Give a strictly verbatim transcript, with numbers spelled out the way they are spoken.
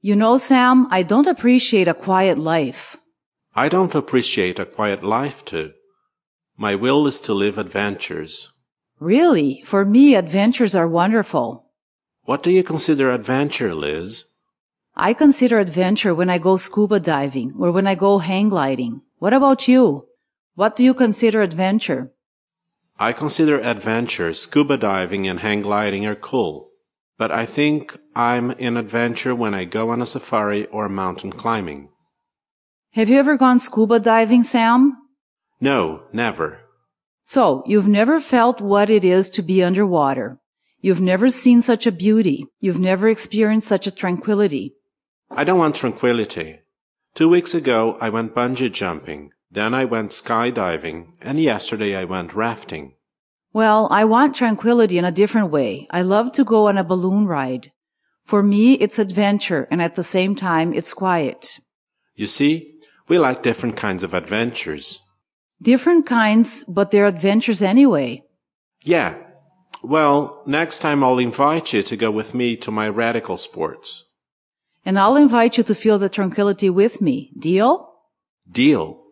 You know, Sam, I don't appreciate a quiet life. I don't appreciate a quiet life, too. My will is to live adventures. Really, for me, adventures are wonderful. What do you consider adventure, Liz? I consider adventure when I go scuba diving or when I go hang gliding. What about you? What do you consider adventure? I consider adventure, scuba diving and hang gliding are cool. But I think I'm in adventure when I go on a safari or mountain climbing. Have you ever gone scuba diving, Sam? No, never. So, you've never felt what it is to be underwater. You've never seen such a beauty. You've never experienced such a tranquility. I don't want tranquility. Two weeks ago, I went bungee jumping. Then I went skydiving. And yesterday I went rafting. Well, I want tranquility in a different way. I love to go on a balloon ride. For me, it's adventure, and at the same time, it's quiet. You see, we like different kinds of adventures. Different kinds, but they're adventures anyway. Yeah. Well, next time I'll invite you to go with me to my radical sports. And I'll invite you to feel the tranquility with me. Deal? Deal.